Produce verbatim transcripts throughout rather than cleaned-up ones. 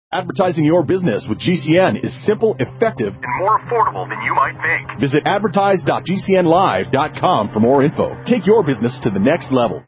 Advertising your business with G C N is simple, effective, and more affordable than you might think. Visit advertise dot g c n live dot com for more info. Take your business to the next level.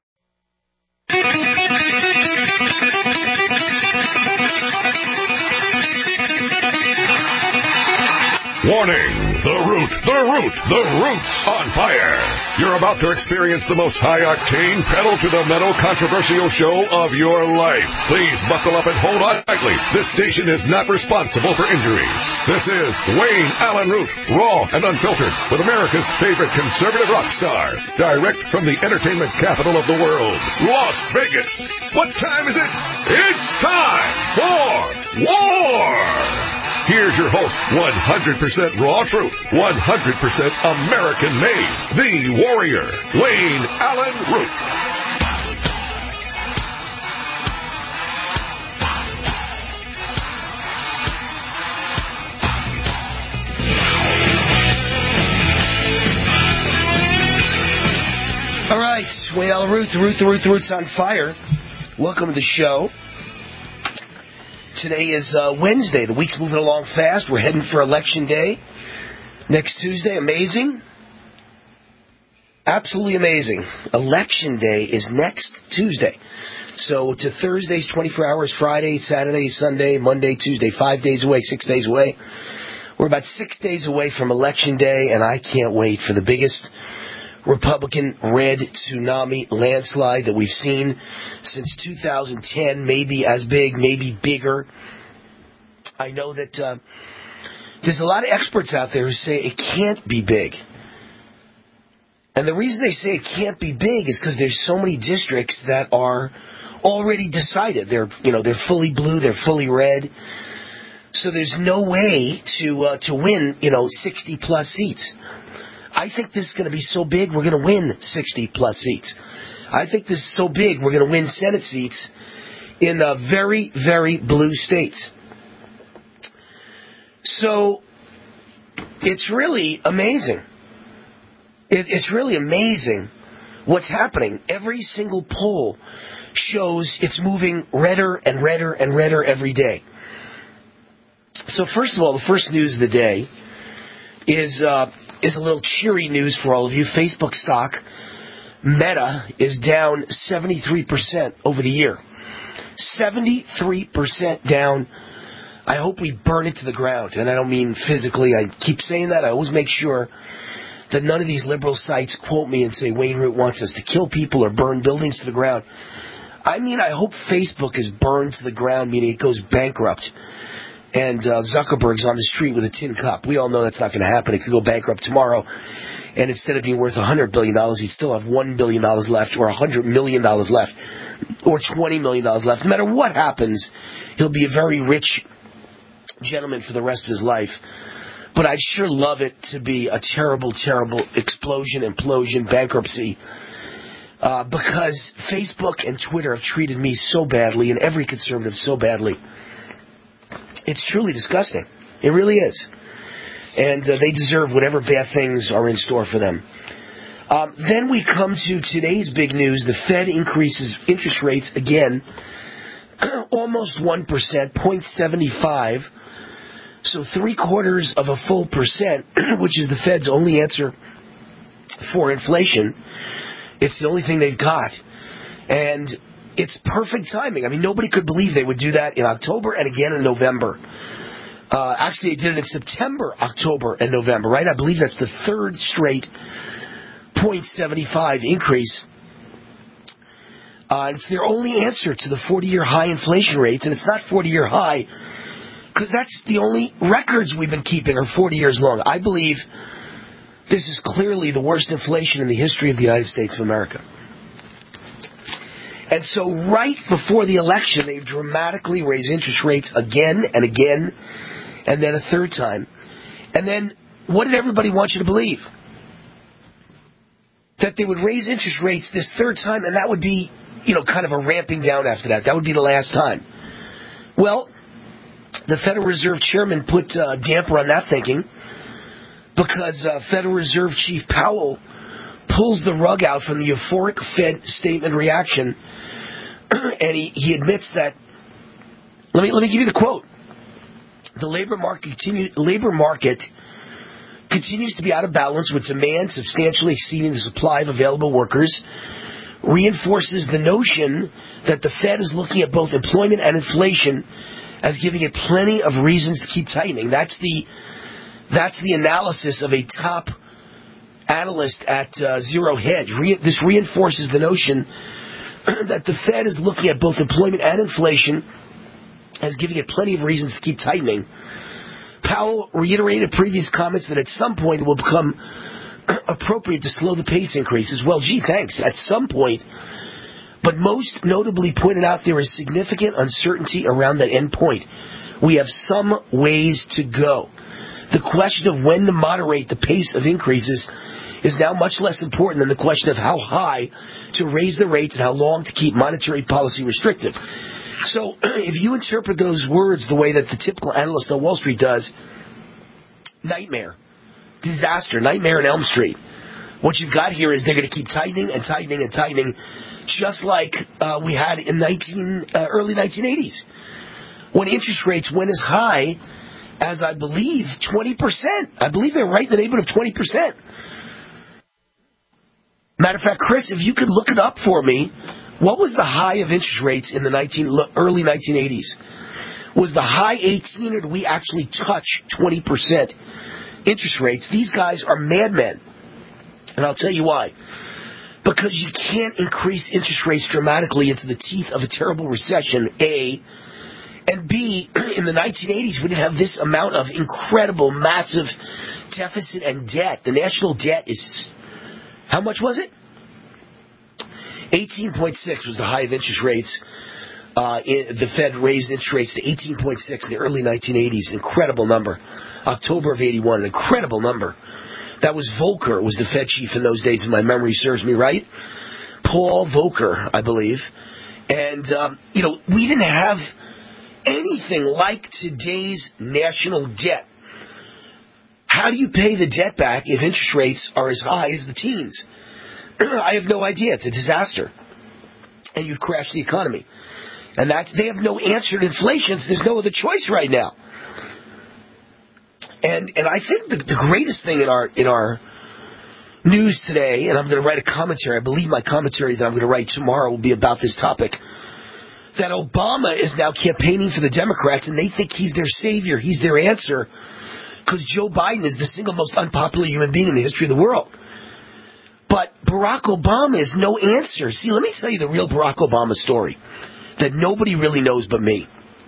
Warning! The Root, the Root, the Root's on fire! You're about to experience the most high-octane, pedal-to-the-metal controversial show of your life. Please buckle up and hold on tightly. This station is not responsible for injuries. This is Wayne Allen Root, raw and unfiltered, with America's favorite conservative rock star. Direct from the entertainment capital of the world, Las Vegas. What time is it? It's time for war! Here's your host, one hundred percent raw truth, one hundred percent American-made, the warrior, Wayne Allen Root. All right, Wayne Allen Root, the Root, the Root, the Root's on fire. Welcome to the show. Today is uh, Wednesday. The week's moving along fast. We're heading for Election Day. Next Tuesday, amazing. Absolutely amazing. Election Day is next Tuesday. So to Thursday's twenty-four hours, Friday, Saturday, Sunday, Monday, Tuesday, five days away, six days away. We're about six days away from Election Day, and I can't wait for the biggest Republican red tsunami landslide that we've seen since two thousand ten, maybe as big, maybe bigger. I know that uh, there's a lot of experts out there who say it can't be big. And the reason they say it can't be big is because there's so many districts that are already decided. They're, you know, they're fully blue, they're fully red. So there's no way to uh, to win, you know, sixty plus seats. I think this is going to be so big, we're going to win sixty plus seats. I think this is so big, we're going to win Senate seats in uh, very, very blue states. So it's really amazing. It, it's really amazing what's happening. Every single poll shows it's moving redder and redder and redder every day. So first of all, the first news of the day is... Uh, is a little cheery news for all of you. Facebook stock, Meta, is down seventy-three percent over the year. seventy-three percent down. I hope we burn it to the ground. And I don't mean physically. I keep saying that. I always make sure that none of these liberal sites quote me and say Wayne Root wants us to kill people or burn buildings to the ground. I mean, I hope Facebook is burned to the ground, meaning it goes bankrupt. And uh, Zuckerberg's on the street with a tin cup. We all know that's not going to happen. It could go bankrupt tomorrow. And instead of being worth one hundred billion dollars, he'd still have one billion dollars left or one hundred million dollars left or twenty million dollars left. No matter what happens, he'll be a very rich gentleman for the rest of his life. But I'd sure love it to be a terrible, terrible explosion, implosion, bankruptcy. Uh, because Facebook and Twitter have treated me so badly and every conservative so badly. It's truly disgusting. It really is. And uh, they deserve whatever bad things are in store for them. Um, then we come to today's big news. The Fed increases interest rates again, almost one percent, zero point seven five. So three quarters of a full percent, which is the Fed's only answer for inflation. It's the only thing they've got. And it's perfect timing. I mean, nobody could believe they would do that in October and again in November. Uh, actually, they did it in September, October, and November, right? I believe that's the third straight zero point seven five increase. Uh, it's their only answer to the forty-year high inflation rates, and it's not forty-year high because that's the only records we've been keeping are forty years long. I believe this is clearly the worst inflation in the history of the United States of America. And so right before the election, they dramatically raise interest rates again and again, and then a third time. And then what did everybody want you to believe? That they would raise interest rates this third time, and that would be, you know, kind of a ramping down after that. That would be the last time. Well, the Federal Reserve Chairman put a damper on that thinking because uh, Federal Reserve Chief Powell pulls the rug out from the euphoric Fed statement reaction, and he, he admits that Let me let me give you the quote. The labor market continue, labor market continues to be out of balance with demand substantially exceeding the supply of available workers. Reinforces the notion that the Fed is looking at both employment and inflation as giving it plenty of reasons to keep tightening. That's the that's the analysis of a top analyst at uh, Zero Hedge. Re- this reinforces the notion that the Fed is looking at both employment and inflation as giving it plenty of reasons to keep tightening. Powell reiterated previous comments that at some point it will become appropriate to slow the pace increases. Well, gee, thanks. At some point. But most notably pointed out there is significant uncertainty around that end point. We have some ways to go. The question of when to moderate the pace of increases is now much less important than the question of how high to raise the rates and how long to keep monetary policy restrictive. So if you interpret those words the way that the typical analyst on Wall Street does, nightmare, disaster, nightmare on Elm Street. What you've got here is they're going to keep tightening and tightening and tightening, just like uh, we had in nineteen, uh, early nineteen eighties, when interest rates went as high as, I believe, twenty percent. I believe they're right in the neighborhood of twenty percent. Matter of fact, Chris, if you could look it up for me, what was the high of interest rates in the nineteen, early nineteen eighties? Was the high eighteen, or did we actually touch twenty percent interest rates? These guys are madmen. And I'll tell you why. Because you can't increase interest rates dramatically into the teeth of a terrible recession, A. And B, in the nineteen eighties, we didn't have this amount of incredible, massive deficit and debt. The national debt is, how much was it? eighteen point six was the high of interest rates. Uh, in, the Fed raised interest rates to eighteen point six in the early nineteen eighties. Incredible number. October of eighty-one, an incredible number. That was Volcker, was the Fed chief in those days, if my memory serves me right. Paul Volcker, I believe. And, um, you know, we didn't have anything like today's national debt. How do you pay the debt back if interest rates are as high as the teens? I have no idea. It's a disaster. And you'd crash the economy. And that's, they have no answer to inflation, so there's no other choice right now. And and I think the, the greatest thing in our in our news today, and I'm going to write a commentary, I believe my commentary that I'm going to write tomorrow will be about this topic, that Obama is now campaigning for the Democrats, and they think he's their savior, he's their answer, because Joe Biden is the single most unpopular human being in the history of the world. But Barack Obama is no answer. See, let me tell you the real Barack Obama story that nobody really knows but me.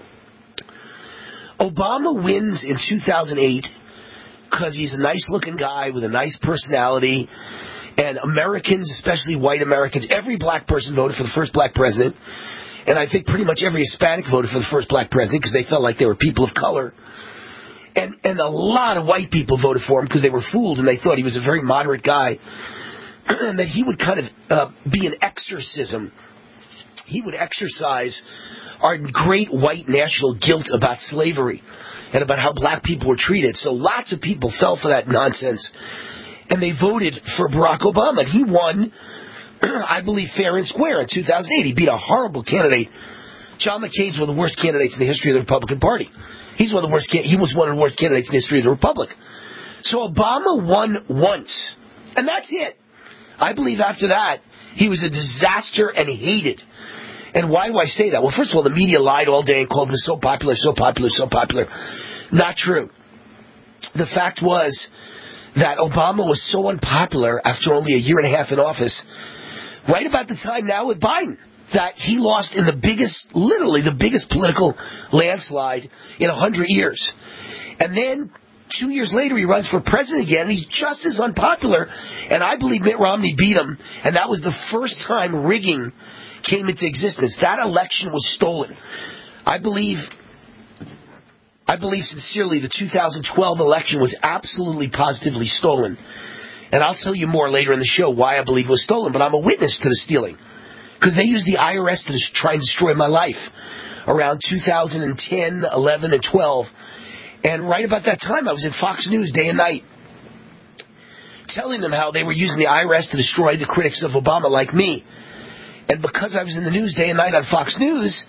Obama wins in two thousand eight because he's a nice-looking guy with a nice personality, and Americans, especially white Americans, every black person voted for the first black president, and I think pretty much every Hispanic voted for the first black president because they felt like they were people of color. And, and a lot of white people voted for him because they were fooled and they thought he was a very moderate guy, and that he would kind of uh, be an exorcism. He would exercise our great white national guilt about slavery and about how black people were treated. So lots of people fell for that nonsense, and they voted for Barack Obama. And he won, I believe, fair and square in two thousand eight. He beat a horrible candidate. John McCain's one of the worst candidates in the history of the Republican Party. He's one of the worst. He was one of the worst candidates in the history of the Republic. So Obama won once, and that's it. I believe after that, he was a disaster and hated. And why do I say that? Well, first of all, the media lied all day and called him so popular, so popular, so popular. Not true. The fact was that Obama was so unpopular after only a year and a half in office, right about the time now with Biden, that he lost in the biggest, literally the biggest political landslide in a hundred years. And then two years later, he runs for president again, and he's just as unpopular. And I believe Mitt Romney beat him, and that was the first time rigging came into existence. That election was stolen. I believe, I believe sincerely the two thousand twelve election was absolutely positively stolen. And I'll tell you more later in the show why I believe it was stolen, but I'm a witness to the stealing. Because they used the I R S to try and destroy my life around two thousand ten, eleven, and twelve. And right about that time, I was in Fox News day and night, telling them how they were using the I R S to destroy the critics of Obama like me. And because I was in the news day and night on Fox News,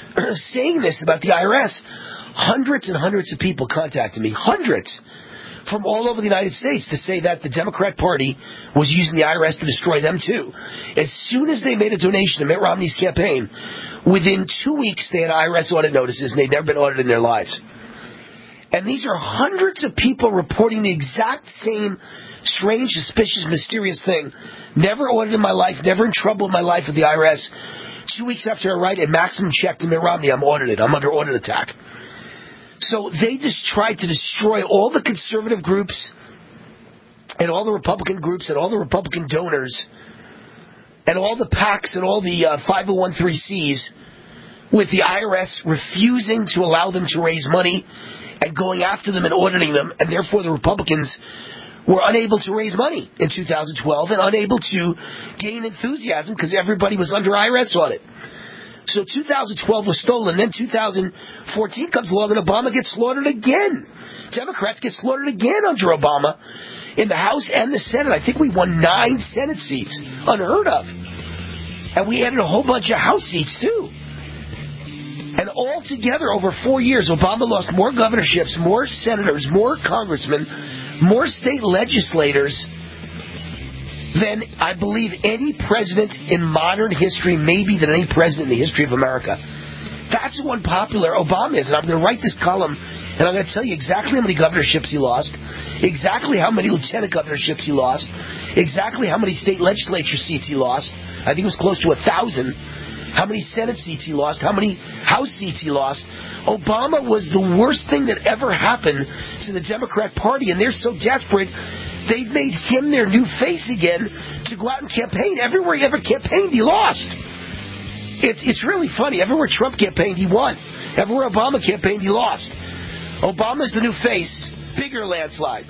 saying this about the I R S, hundreds and hundreds of people contacted me, hundreds, from all over the United States to say that the Democrat Party was using the I R S to destroy them too. As soon as they made a donation to Mitt Romney's campaign, within two weeks they had I R S audit notices and they'd never been audited in their lives. And these are hundreds of people reporting the exact same strange, suspicious, mysterious thing. Never audited in my life, never in trouble in my life with the I R S. Two weeks after I write a maximum check to Mitt Romney, I'm audited. I'm under audit attack. So they just tried to destroy all the conservative groups and all the Republican groups and all the Republican donors and all the PACs and all the uh, five oh one c threes with the I R S refusing to allow them to raise money and going after them and auditing them, and therefore the Republicans were unable to raise money in two thousand twelve and unable to gain enthusiasm because everybody was under I R S audit. So two thousand twelve was stolen, then two thousand fourteen comes along and Obama gets slaughtered again. Democrats get slaughtered again under Obama in the House and the Senate. I think we won nine Senate seats, unheard of. And we added a whole bunch of House seats too. And altogether, over four years, Obama lost more governorships, more senators, more congressmen, more state legislators than, I believe, any president in modern history, maybe than any president in the history of America. That's how unpopular Obama is. And I'm going to write this column, and I'm going to tell you exactly how many governorships he lost, exactly how many lieutenant governorships he lost, exactly how many state legislature seats he lost. I think it was close to a thousand. How many Senate seats he lost, how many House seats he lost. Obama was the worst thing that ever happened to the Democrat Party, and they're so desperate, they've made him their new face again to go out and campaign. Everywhere he ever campaigned, he lost. It's, it's really funny. Everywhere Trump campaigned, he won. Everywhere Obama campaigned, he lost. Obama's the new face. Bigger landslide.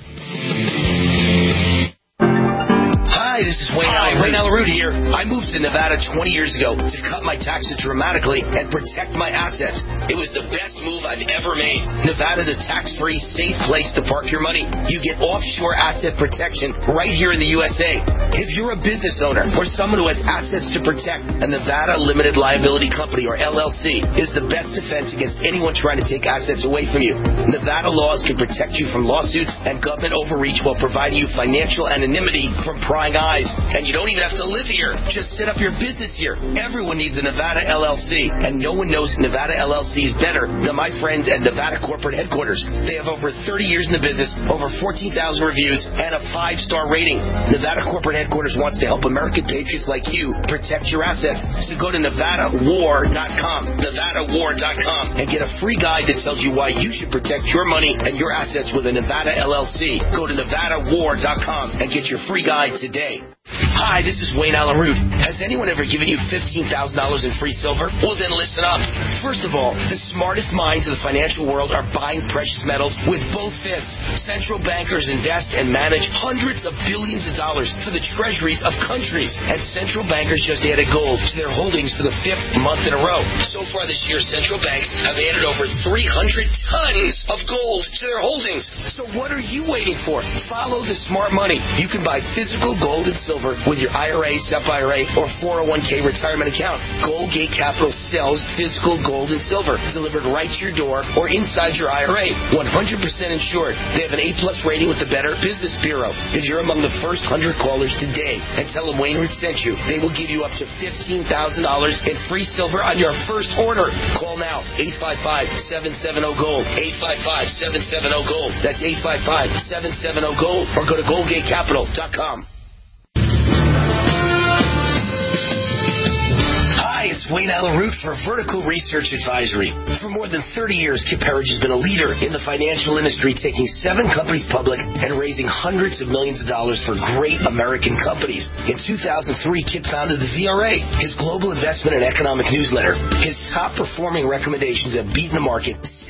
Hi, this is Wayne Allen. Wayne Allen here. I moved to Nevada twenty years ago to cut my taxes dramatically and protect my assets. It was the best move I've ever made. Nevada's a tax-free, safe place to park your money. You get offshore asset protection right here in the U S A. If you're a business owner or someone who has assets to protect, a Nevada Limited Liability Company, or L L C, is the best defense against anyone trying to take assets away from you. Nevada laws can protect you from lawsuits and government overreach while providing you financial anonymity from prying eyes. And you don't even have to live here. Just set up your business here. Everyone needs a Nevada L L C, and no one knows Nevada L L Cs better than my friends at Nevada Corporate Headquarters. They have over thirty years in the business, over fourteen thousand reviews, and a five-star rating. Nevada Corporate Headquarters wants to help American patriots like you protect your assets. So go to Nevada War dot com, Nevada War dot com, and get a free guide that tells you why you should protect your money and your assets with a Nevada L L C. Go to Nevada War dot com and get your free guide today. Hi, this is Wayne Allen Root. Has anyone ever given you fifteen thousand dollars in free silver? Well, then listen up. First of all, the smartest minds of the financial world are buying precious metals with both fists. Central bankers invest and manage hundreds of billions of dollars for the treasuries of countries. And central bankers just added gold to their holdings for the fifth month in a row. So far this year, central banks have added over three hundred tons of gold to their holdings. So what are you waiting for? Follow the smart money. You can buy physical gold and silver with your I R A, S E P I R A, or four oh one k retirement account. Goldgate Capital sells physical gold and silver delivered right to your door or inside your I R A. one hundred percent insured. They have an A-plus rating with the Better Business Bureau. If you're among the first one hundred callers today and tell them Wayne Root sent you, they will give you up to fifteen thousand dollars in free silver on your first order. Call now, eight five five, seven seven zero, GOLD, eight five five, seven seven zero, GOLD. That's eight five five, seven seven zero, GOLD, or go to goldgate capital dot com. Hi, it's Wayne Allen Root for Vertical Research Advisory. For more than thirty years, Kip Herridge has been a leader in the financial industry, taking seven companies public and raising hundreds of millions of dollars for great American companies. In two thousand three, Kip founded the V R A, his global investment and economic newsletter. His top-performing recommendations have beaten the market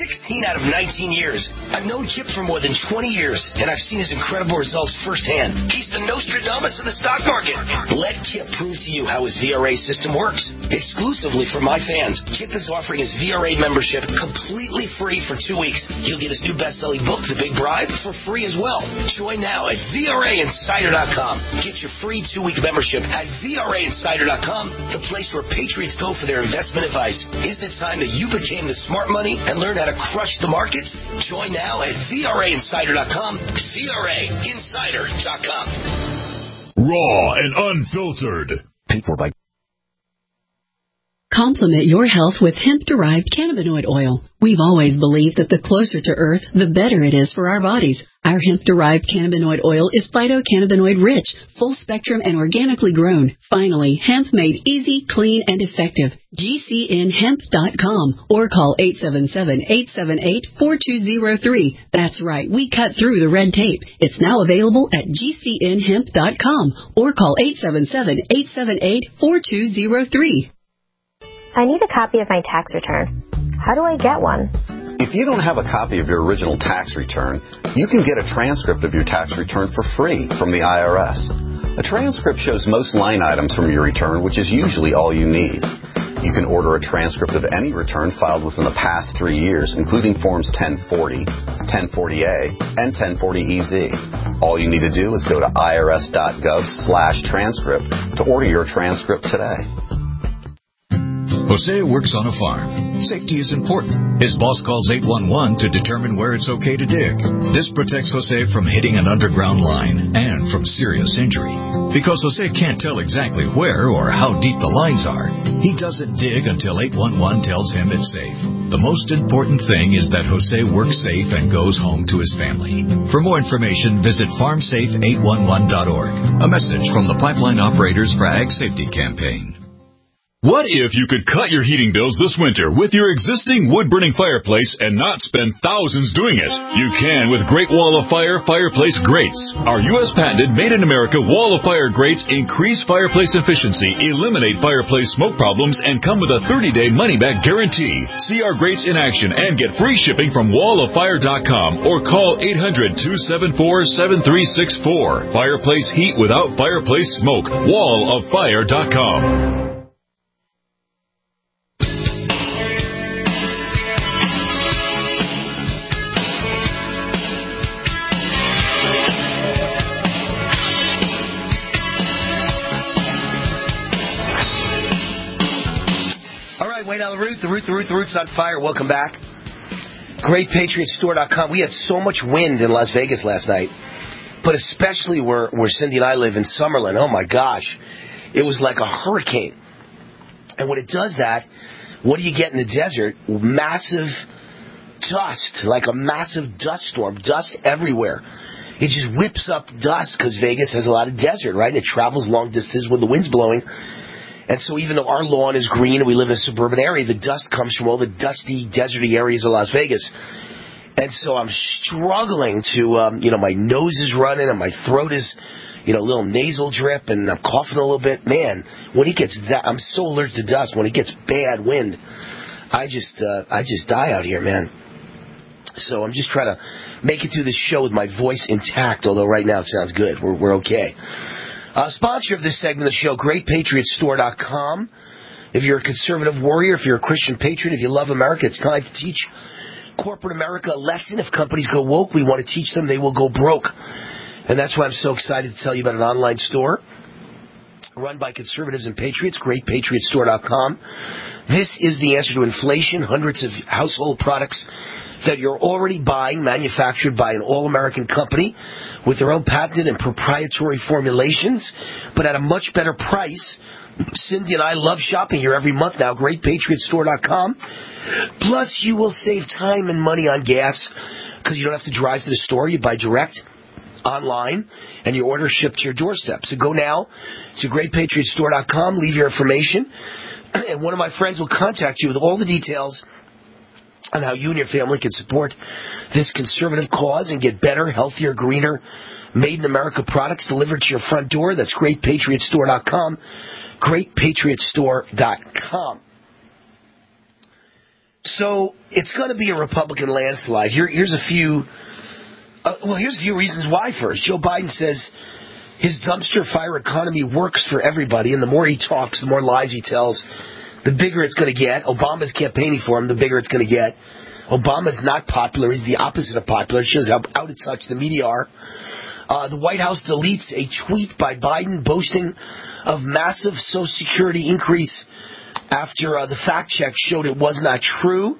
sixteen out of nineteen years. I've known Kip for more than twenty years, and I've seen his incredible results firsthand. He's the Nostradamus of the stock market. Let Kip prove to you how his V R A system works. Exclusively for my fans, Kip is offering his V R A membership completely free for two weeks. He'll get his new best-selling book, The Big Bribe, for free as well. Join now at V R A Insider dot com. Get your free two-week membership at V R A Insider dot com, the place where Patriots go for their investment advice. Isn't it time that you became the smart money and learned how to crush the markets? Join now at V R A Insider dot com, V R A Insider dot com. Raw and unfiltered. Paid for by... Complement your health with hemp-derived cannabinoid oil. We've always believed that the closer to Earth, the better it is for our bodies. Our hemp-derived cannabinoid oil is phytocannabinoid-rich, full-spectrum, and organically grown. Finally, hemp made easy, clean, and effective. G C N hemp dot com or call eight seven seven, eight seven eight, four two zero three. That's right, we cut through the red tape. It's now available at G C N hemp dot com or call eight seven seven, eight seven eight, four two zero three. I need a copy of my tax return. How do I get one? If you don't have a copy of your original tax return, you can get a transcript of your tax return for free from the I R S. A transcript shows most line items from your return, which is usually all you need. You can order a transcript of any return filed within the past three years, including Forms ten forty, ten forty A, and ten forty E Z. All you need to do is go to irs.gov slash transcript to order your transcript today. Jose works on a farm. Safety is important. His boss calls eight one one to determine where it's okay to dig. This protects Jose from hitting an underground line and from serious injury. Because Jose can't tell exactly where or how deep the lines are, he doesn't dig until eight one one tells him it's safe. The most important thing is that Jose works safe and goes home to his family. For more information, visit farm safe eight one one dot org. A message from the Pipeline Operators for Ag Safety Campaign. What if you could cut your heating bills this winter with your existing wood-burning fireplace and not spend thousands doing it? You can with Great Wall of Fire Fireplace Grates. Our U S patented made-in-America Wall of Fire grates increase fireplace efficiency, eliminate fireplace smoke problems, and come with a thirty-day money-back guarantee. See our grates in action and get free shipping from wall of fire dot com or call eight hundred, two seven four, seven three six four. Fireplace heat without fireplace smoke. wall of fire dot com. Way down the route, the route, the route, the route's on fire. Welcome back. Great Patriot Store dot com. We had so much wind in Las Vegas last night, but especially where, where Cindy and I live in Summerlin. Oh, my gosh. It was like a hurricane. And when it does that, what do you get in the desert? Massive dust, like a massive dust storm, dust everywhere. It just whips up dust because Vegas has a lot of desert, right? It travels long distances when the wind's blowing. And so even though our lawn is green and we live in a suburban area, the dust comes from all the dusty, deserty areas of Las Vegas. And so I'm struggling to, um, you know, my nose is running and my throat is, you know, a little nasal drip and I'm coughing a little bit. Man, when it gets that, I'm so allergic to dust. When it gets bad wind, I just, uh, I just die out here, man. So I'm just trying to make it through this show with my voice intact, although right now it sounds good. We're, we're okay. Uh, sponsor of this segment of the show, Great Patriot Store dot com. If you're a conservative warrior, if you're a Christian patriot, if you love America, it's time to teach corporate America a lesson. If companies go woke, we want to teach them they will go broke. And that's why I'm so excited to tell you about an online store run by conservatives and patriots, Great Patriot Store dot com. This is the answer to inflation. Hundreds of household products that you're already buying, manufactured by an all-American company with their own patented and proprietary formulations, but at a much better price. Cindy and I love shopping here every month now, Great Patriot Store dot com. Plus, you will save time and money on gas because you don't have to drive to the store. You buy direct online, and your order shipped to your doorstep. So go now to Great Patriot Store dot com, leave your information, and one of my friends will contact you with all the details on how you and your family can support this conservative cause and get better, healthier, greener, made-in-America products delivered to your front door. That's Great Patriot Store dot com, Great Patriot Store dot com. So it's going to be a Republican landslide. Here, here's a few. Uh, well, here's a few reasons why. First, Joe Biden says his dumpster fire economy works for everybody, and the more he talks, the more lies he tells, the bigger it's going to get. Obama's campaigning for him, the bigger it's going to get. Obama's not popular. He's the opposite of popular. It shows how out of touch the media are. Uh, the White House deletes a tweet by Biden boasting of massive Social Security increase after uh, the fact check showed it was not true.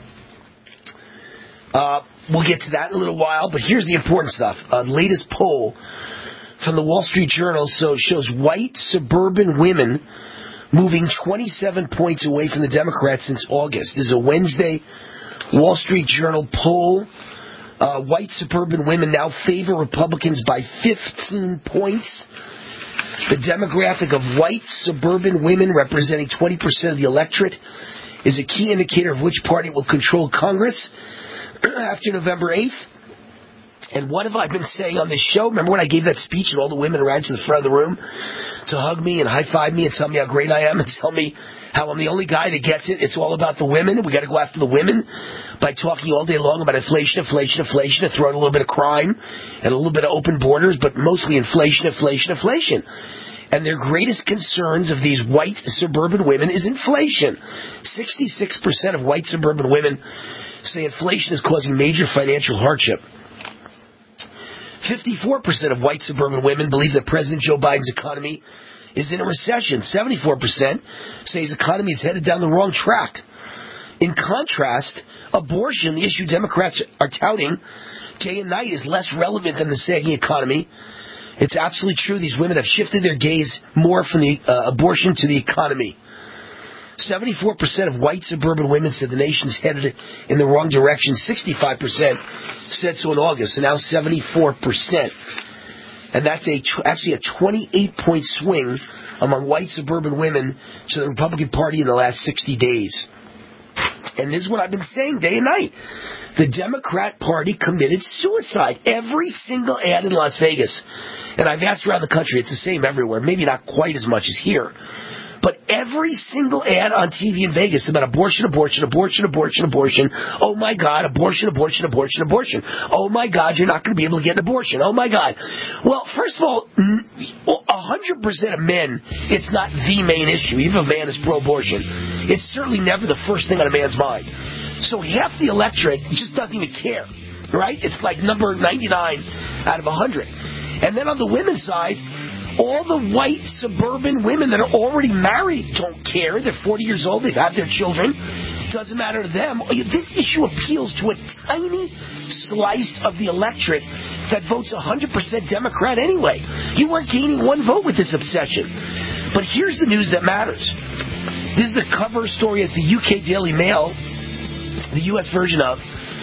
Uh, we'll get to that in a little while, but here's the important stuff. Uh, the latest poll from the Wall Street Journal so shows white suburban women moving twenty-seven points away from the Democrats since August. This is a Wednesday Wall Street Journal poll. Uh, white suburban women now favor Republicans by fifteen points. The demographic of white suburban women, representing twenty percent of the electorate, is a key indicator of which party will control Congress after November eighth. And what have I been saying on this show? Remember when I gave that speech and all the women ran to the front of the room to hug me and high-five me and tell me how great I am and tell me how I'm the only guy that gets it? It's all about the women. We got to go after the women by talking all day long about inflation, inflation, inflation, and throwing a little bit of crime and a little bit of open borders, but mostly inflation, inflation, inflation. And their greatest concerns of these white suburban women is inflation. sixty-six percent of white suburban women say inflation is causing major financial hardship. fifty-four percent of white suburban women believe that President Joe Biden's economy is in a recession. seventy-four percent say his economy is headed down the wrong track. In contrast, abortion, the issue Democrats are touting day and night, is less relevant than the sagging economy. It's absolutely true. These women have shifted their gaze more from the uh, abortion to the economy. seventy-four percent of white suburban women said the nation's headed in the wrong direction. sixty-five percent said so in August, and now seventy-four percent. And that's a actually a twenty-eight point swing among white suburban women to the Republican Party in the last sixty days. And this is what I've been saying day and night. The Democrat Party committed suicide. Every single ad in Las Vegas, and I've asked around the country, it's the same everywhere, maybe not quite as much as here. But every single ad on T V in Vegas about abortion, abortion, abortion, abortion, abortion. Oh, my God, abortion, abortion, abortion, abortion. Oh, my God, you're not going to be able to get an abortion. Oh, my God. Well, first of all, one hundred percent of men, it's not the main issue. Even if a man is pro-abortion, it's certainly never the first thing on a man's mind. So half the electorate just doesn't even care, right? It's like number ninety-nine out of one hundred. And then on the women's side, all the white suburban women that are already married don't care. They're forty years old. They've had their children. Doesn't matter to them. This issue appeals to a tiny slice of the electorate that votes one hundred percent Democrat anyway. You weren't gaining one vote with this obsession. But here's the news that matters. This is the cover story at the U K Daily Mail, the U S version of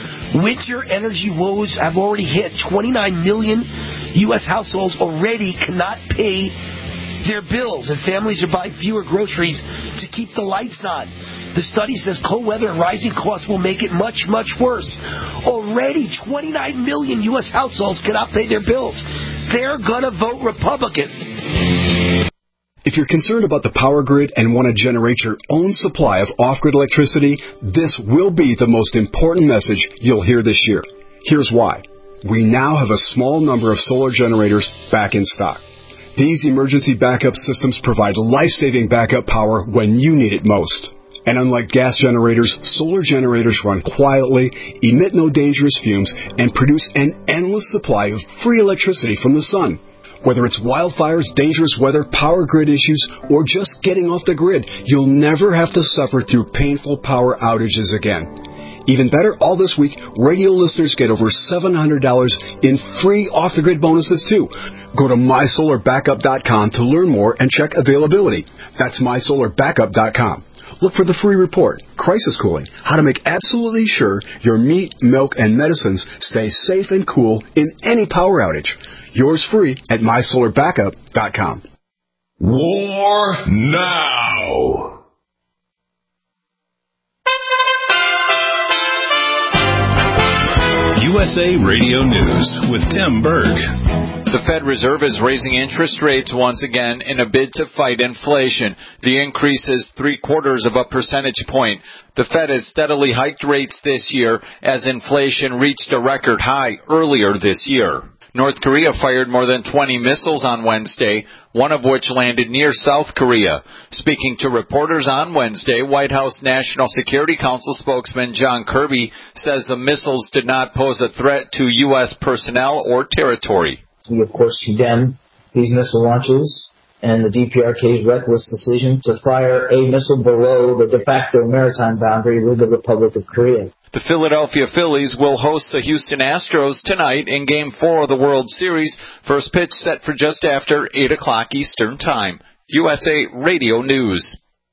winter energy woes have already hit. twenty-nine million U S households already cannot pay their bills, and families are buying fewer groceries to keep the lights on. The study says cold weather and rising costs will make it much, much worse. Already, twenty-nine million U S households cannot pay their bills. They're going to vote Republican. If you're concerned about the power grid and want to generate your own supply of off-grid electricity, this will be the most important message you'll hear this year. Here's why. We now have a small number of solar generators back in stock. These emergency backup systems provide life-saving backup power when you need it most. And unlike gas generators, solar generators run quietly, emit no dangerous fumes, and produce an endless supply of free electricity from the sun. Whether it's wildfires, dangerous weather, power grid issues, or just getting off the grid, you'll never have to suffer through painful power outages again. Even better, all this week, radio listeners get over seven hundred dollars in free off-the-grid bonuses, too. Go to my solar backup dot com to learn more and check availability. That's my solar backup dot com. Look for the free report, Crisis Cooling, how to make absolutely sure your meat, milk, and medicines stay safe and cool in any power outage. Yours free at my solar backup dot com. War now. U S A Radio News with Tim Berg. The Fed Reserve is raising interest rates once again in a bid to fight inflation. The increase is three quarters of a percentage point. The Fed has steadily hiked rates this year as inflation reached a record high earlier this year. North Korea fired more than twenty missiles on Wednesday, one of which landed near South Korea. Speaking to reporters on Wednesday, White House National Security Council spokesman John Kirby says the missiles did not pose a threat to U S personnel or territory. We, of course, condemn these missile launches and the D P R K's reckless decision to fire a missile below the de facto maritime boundary with the Republic of Korea. The Philadelphia Phillies will host the Houston Astros tonight in Game four of the World Series. First pitch set for just after eight o'clock Eastern Time. U S A Radio News.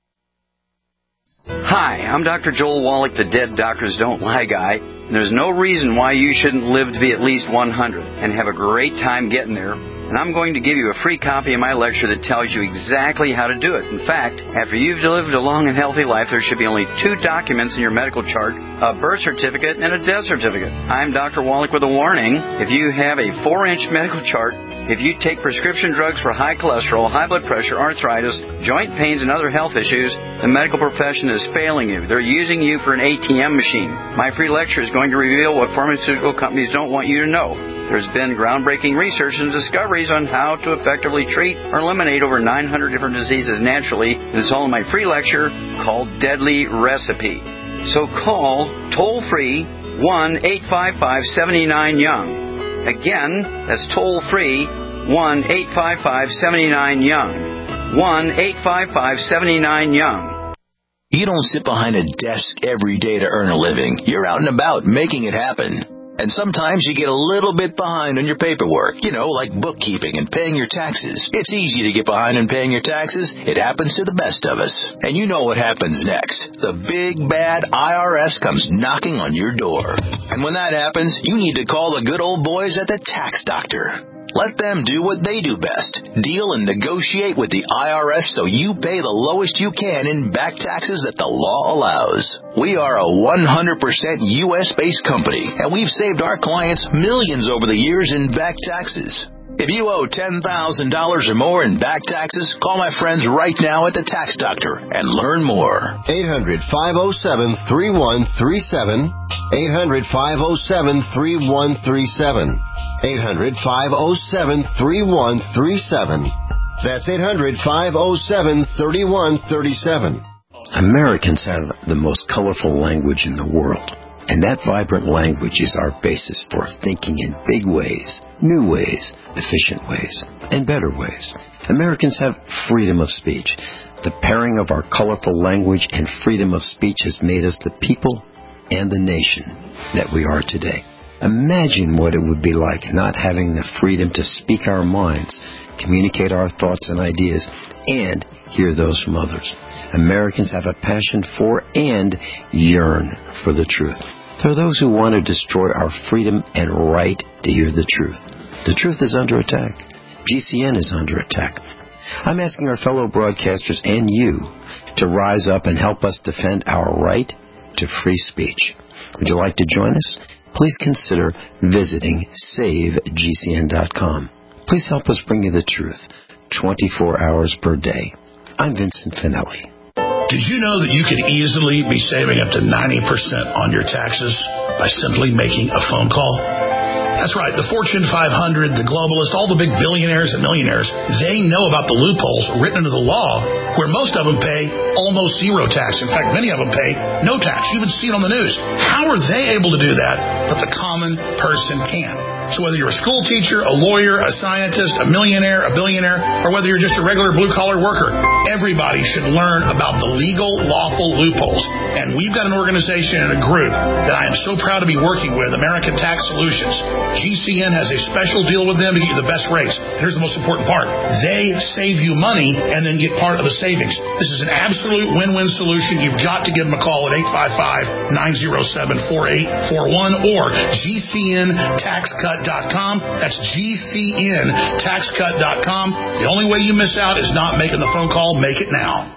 Hi, I'm Doctor Joel Wallach, the Dead Doctors Don't Lie guy. And there's no reason why you shouldn't live to be at least one hundred and have a great time getting there. And I'm going to give you a free copy of my lecture that tells you exactly how to do it. In fact, after you've lived a long and healthy life, there should be only two documents in your medical chart, a birth certificate and a death certificate. I'm Doctor Wallach with a warning. If you have a four-inch medical chart, if you take prescription drugs for high cholesterol, high blood pressure, arthritis, joint pains, and other health issues, the medical profession is failing you. They're using you for an A T M machine. My free lecture is going to reveal what pharmaceutical companies don't want you to know. There's been groundbreaking research and discoveries on how to effectively treat or eliminate over nine hundred different diseases naturally, and it's all in my free lecture called Deadly Recipe. So call toll-free one eight five five, seven nine, young. Again, that's toll-free one eight five five, seven nine, young. one eight five five, seven nine, young. You don't sit behind a desk every day to earn a living. You're out and about making it happen. And sometimes you get a little bit behind on your paperwork, you know, like bookkeeping and paying your taxes. It's easy to get behind on paying your taxes. It happens to the best of us. And you know what happens next. The big, bad I R S comes knocking on your door. And when that happens, you need to call the good old boys at the Tax Doctor. Let them do what they do best. Deal and negotiate with the I R S so you pay the lowest you can in back taxes that the law allows. We are a one hundred percent U S-based company, and we've saved our clients millions over the years in back taxes. If you owe ten thousand dollars or more in back taxes, call my friends right now at the Tax Doctor and learn more. eight hundred, five oh seven, three one three seven. eight hundred, five oh seven, three one three seven. eight hundred, five oh seven, three one three seven. That's eight hundred, five oh seven, three one three seven. Americans have the most colorful language in the world. And that vibrant language is our basis for thinking in big ways, new ways, efficient ways, and better ways. Americans have freedom of speech. The pairing of our colorful language and freedom of speech has made us the people and the nation that we are today. Imagine what it would be like not having the freedom to speak our minds, communicate our thoughts and ideas, and hear those from others. Americans have a passion for and yearn for the truth. There are those who want to destroy our freedom and right to hear the truth. The truth is under attack. G C N is under attack. I'm asking our fellow broadcasters and you to rise up and help us defend our right to free speech. Would you like to join us? Please consider visiting save G C N dot com. Please help us bring you the truth twenty-four hours per day. I'm Vincent Finelli. Did you know that you could easily be saving up to ninety percent on your taxes by simply making a phone call? That's right. The Fortune five hundred, the globalists, all the big billionaires and millionaires, they know about the loopholes written into the law where most of them pay almost zero tax. In fact, many of them pay no tax. You even see it on the news. How are they able to do that, but the common person can't? So whether you're a school teacher, a lawyer, a scientist, a millionaire, a billionaire, or whether you're just a regular blue-collar worker, everybody should learn about the legal, lawful loopholes. And we've got an organization and a group that I am so proud to be working with, American Tax Solutions. G C N has a special deal with them to get you the best rates. Here's the most important part. They save you money and then get part of the savings. This is an absolute win-win solution. You've got to give them a call at eight five five, nine oh seven, four eight four one or G C N tax cut dot com. That's G C N tax cut dot com. The only way you miss out is not making the phone call. Make it now.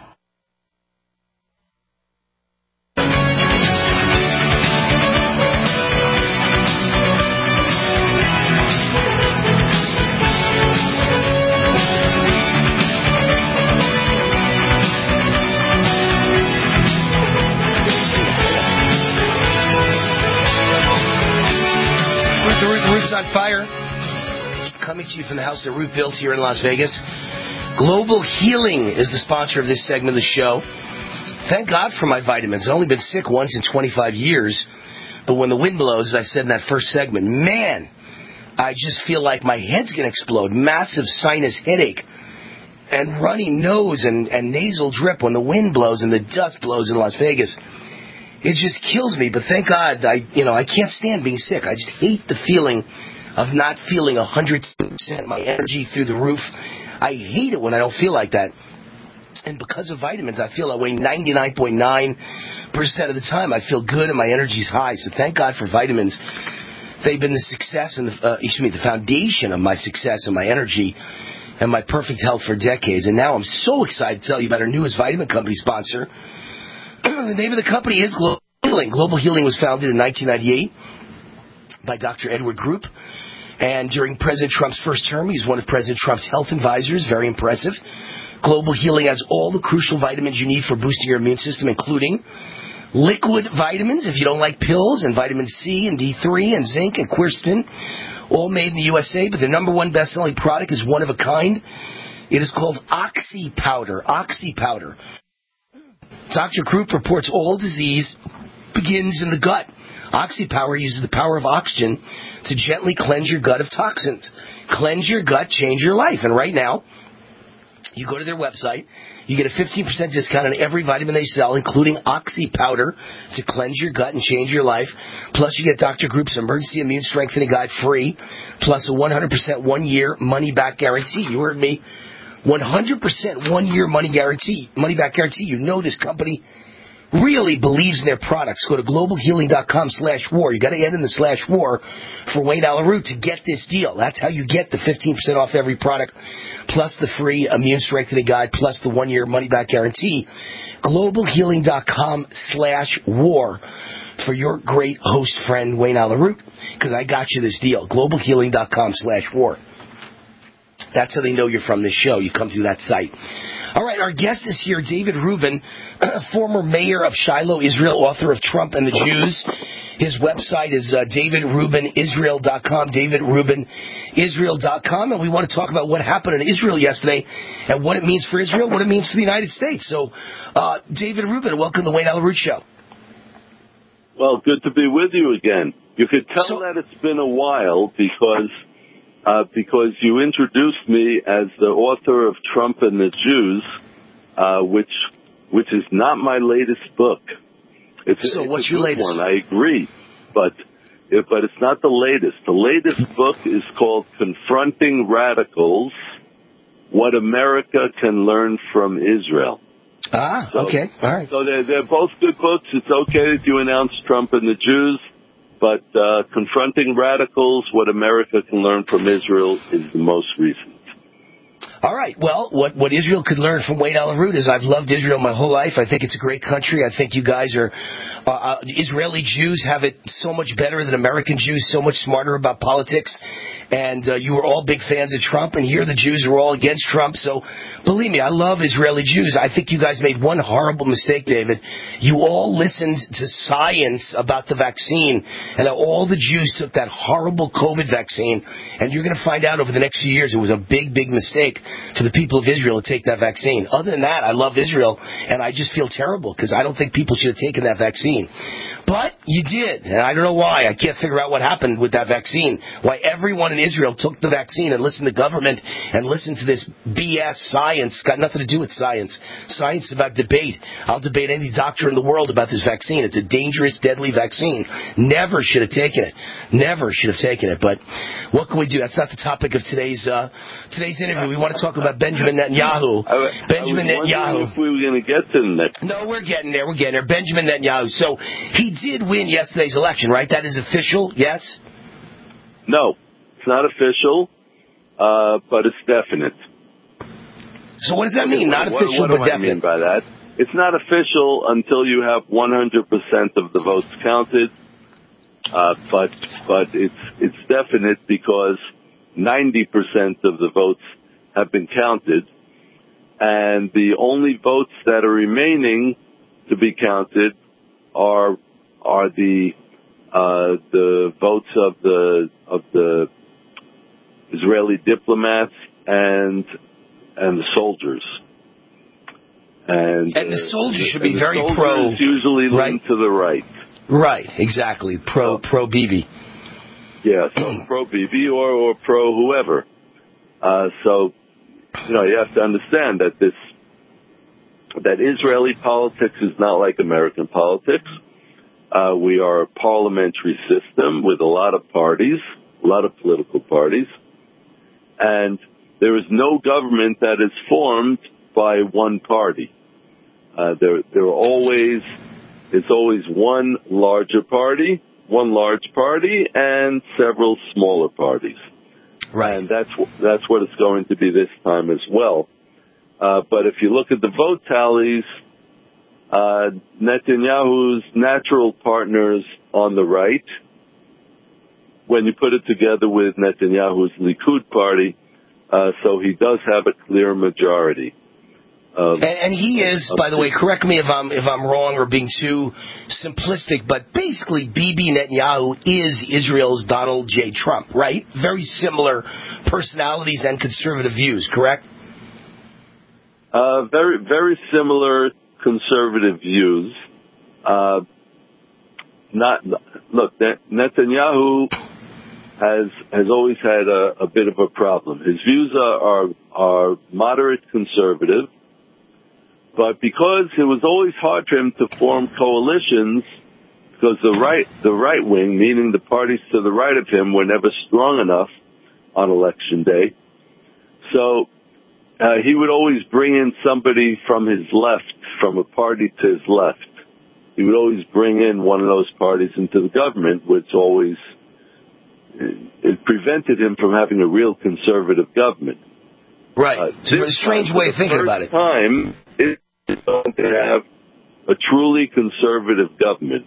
on Fire. Coming to you from the house that Root built here in Las Vegas. Global Healing is the sponsor of this segment of the show. Thank God for my vitamins. I've only been sick once in twenty-five years. But when the wind blows, as I said in that first segment, man, I just feel like my head's going to explode. Massive sinus headache. And runny nose and, and nasal drip when the wind blows and the dust blows in Las Vegas. It just kills me. But thank God, I you know, I can't stand being sick. I just hate the feeling of not feeling one hundred percent, my energy through the roof. I hate it when I don't feel like that. And because of vitamins, I feel that way ninety-nine point nine percent of the time. I feel good and my energy's high. So thank God for vitamins. They've been the success and the, uh, excuse me, the foundation of my success and my energy and my perfect health for decades. And now I'm so excited to tell you about our newest vitamin company sponsor. The name of the company is Global Healing. Global Healing was founded in nineteen ninety-eight by Doctor Edward Group. And during President Trump's first term, he's one of President Trump's health advisors. Very impressive. Global Healing has all the crucial vitamins you need for boosting your immune system, including liquid vitamins, if you don't like pills, and vitamin C and D three and zinc and quercetin, all made in the U S A. But the number one best-selling product is one of a kind. It is called Oxy Powder. Oxy Powder. Doctor Group reports all disease begins in the gut. Oxy Power uses the power of oxygen to gently cleanse your gut of toxins. Cleanse your gut, change your life. And right now, you go to their website, you get a fifteen percent discount on every vitamin they sell, including Oxy Powder, to cleanse your gut and change your life. Plus, you get Doctor Group's Emergency Immune Strengthening Guide free, plus a one hundred percent one-year money-back guarantee. You heard me. one hundred percent one-year money guarantee, money-back guarantee. You know this company really believes in their products. Go to globalhealing.com slash war. You got to add in the slash war for Wayne Allyn Root to get this deal. That's how you get the fifteen percent off every product, plus the free immune strengthening guide, plus the one-year money-back guarantee. globalhealing.com slash war for your great host friend, Wayne Allyn Root, because I got you this deal. globalhealing.com slash war. That's how they know you're from this show. You come through that site. All right, our guest is here, David Rubin, former mayor of Shiloh, Israel, author of Trump and the Jews. His website is uh, david rubin israel dot com, david rubin israel dot com, and we want to talk about what happened in Israel yesterday and what it means for Israel, what it means for the United States. So, uh, David Rubin, welcome to the Wayne Allyn Root Show. Well, good to be with you again. You could tell so, that it's been a while because... Uh, because you introduced me as the author of Trump and the Jews, uh, which which is not my latest book. It's, so it's what's a your good latest one, I agree, but it, but it's not the latest. The latest book is called Confronting Radicals: What America Can Learn from Israel. Ah, so, okay, all right. So they're they're both good books. It's okay that you announce Trump and the Jews. But uh, Confronting Radicals, What America Can Learn from Israel is the most recent. All right. Well, what, what Israel could learn from Wayne Allyn Root is I've loved Israel my whole life. I think it's a great country. I think you guys are, uh, uh, Israeli Jews have it so much better than American Jews, so much smarter about politics. And uh, you were all big fans of Trump, and here the Jews are all against Trump. So believe me, I love Israeli Jews. I think you guys made one horrible mistake, David. You all listened to science about the vaccine, and all the Jews took that horrible COVID vaccine. And you're going to find out over the next few years it was a big, big mistake for the people of Israel to take that vaccine. Other than that, I love Israel, and I just feel terrible because I don't think people should have taken that vaccine. But you did, and I don't know why. I can't figure out what happened with that vaccine, why everyone in Israel took the vaccine and listened to government and listened to this B S science. Got nothing to do with science. Science is about debate. I'll debate any doctor in the world about this vaccine. It's a dangerous, deadly vaccine. Never should have taken it. Never should have taken it. But what can we do? That's not the topic of today's uh, today's interview. We want to talk about Benjamin Netanyahu. I, Benjamin I was Netanyahu. If we were going to get to the next. No, we're getting there. We're getting there. Benjamin Netanyahu. So he did win yesterday's election, right? That is official, yes? No, it's not official, uh, but it's definite. So what does that mean? Not what, official, what, what but do definite. I mean by that? It's not official until you have one hundred percent of the votes counted, uh, but but it's it's definite because ninety percent of the votes have been counted, and the only votes that are remaining to be counted are are the uh, the votes of the of the diplomats and and the soldiers. And, and the soldiers uh, should be the very soldiers pro. Usually right? lean to the right. Right, exactly. Pro, oh. pro Bibi. Yeah, so pro Bibi or, or pro whoever. Uh, so, you know, you have to understand that this, that Israeli politics is not like American politics. Uh, we are a parliamentary system with a lot of parties, a lot of political parties, and there is no government that is formed by one party. Uh, there, there are always, it's always one larger party, one large party, and several smaller parties. Right. And that's, that's what it's going to be this time as well. Uh, but if you look at the vote tallies, uh, Netanyahu's natural partners on the right, when you put it together with Netanyahu's Likud party, uh, so he does have a clear majority. And, and he is, by the way, correct me if I'm if I'm wrong or being too simplistic, but basically Bibi Netanyahu is Israel's Donald J. Trump, right? Very similar personalities and conservative views, correct? Uh, very very similar conservative views. Uh, not look, Netanyahu has has always had a, a bit of a problem. His views are are, are moderate conservative. But because it was always hard for him to form coalitions, because the right, the right wing, meaning the parties to the right of him, were never strong enough on election day. So uh, he would always bring in somebody from his left, from a party to his left. He would always bring in one of those parties into the government, which always it prevented him from having a real conservative government. Right. Uh, it's a strange way of thinking about it. Time it's going to have a truly conservative government.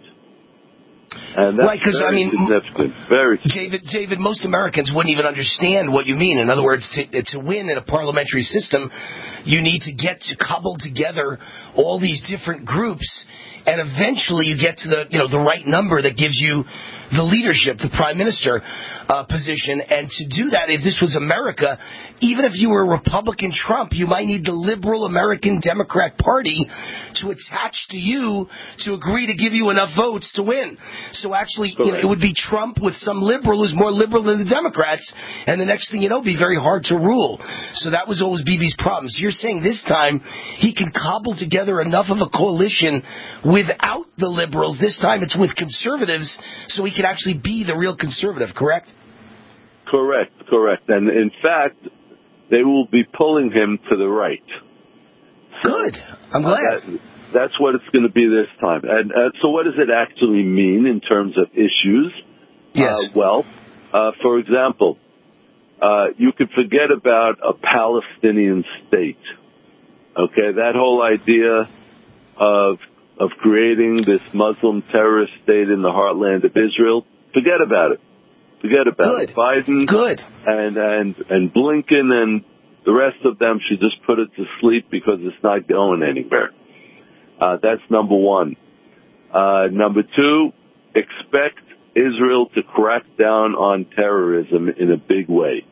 And that's right, because I mean, significant. Very David, David, most Americans wouldn't even understand what you mean. In other words, to, to win in a parliamentary system, you need to get to cobble together all these different groups, and eventually you get to the you know the right number that gives you the leadership, the prime minister uh, position. And to do that, if this was America, even if you were Republican Trump, you might need the liberal American Democrat Party to attach to you to agree to give you enough votes to win. So actually, you know, it would be Trump with some liberal who's more liberal than the Democrats, and the next thing you know, it'd be very hard to rule. So that was always Bibi's problem. So you're saying this time he can cobble together enough of a coalition without the liberals. This time it's with conservatives, so he can actually be the real conservative, correct? Correct, correct. And in fact, they will be pulling him to the right. Good. I'm glad. Uh, that, that's what it's going to be this time. And uh, so what does it actually mean in terms of issues? Yes. Uh, well, uh, for example, uh, you could forget about a Palestinian state. Okay, that whole idea of of creating this Muslim terrorist state in the heartland of Israel, forget about it. Forget about Good. it. Biden Good. and and and Blinken and the rest of them should just put it to sleep because it's not going anywhere. Uh, that's number one. Uh, number two, expect Israel to crack down on terrorism in a big way.